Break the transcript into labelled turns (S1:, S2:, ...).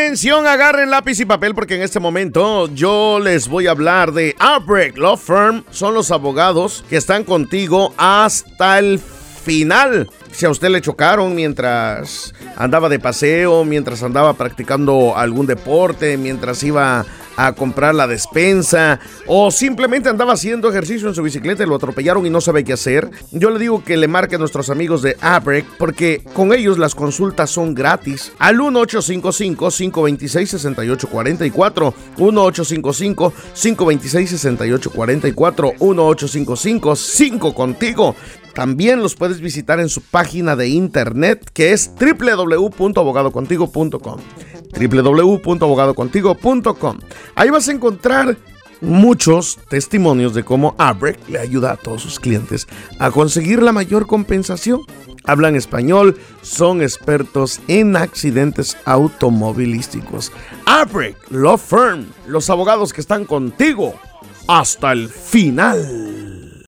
S1: Atención, agarren lápiz y papel porque en este momento yo les voy a hablar de Albrecht Law Firm. Son los abogados que están contigo hasta el final. Si a usted le chocaron mientras andaba de paseo, mientras andaba practicando algún deporte, mientras iba a comprar la despensa o simplemente andaba haciendo ejercicio en su bicicleta y lo atropellaron y no sabe qué hacer, yo le digo que le marque a nuestros amigos de Albrecht porque con ellos las consultas son gratis al 1-855-526-6844, 1-855-526-6844, 1-855-5 También los puedes visitar en su página de internet que es www.abogadocontigo.com, www.abogadocontigo.com. Ahí vas a encontrar muchos testimonios de cómo Albrecht le ayuda a todos sus clientes a conseguir la mayor compensación. Hablan español, son expertos en accidentes automovilísticos. Albrecht Law Firm, los abogados que están contigo hasta el final.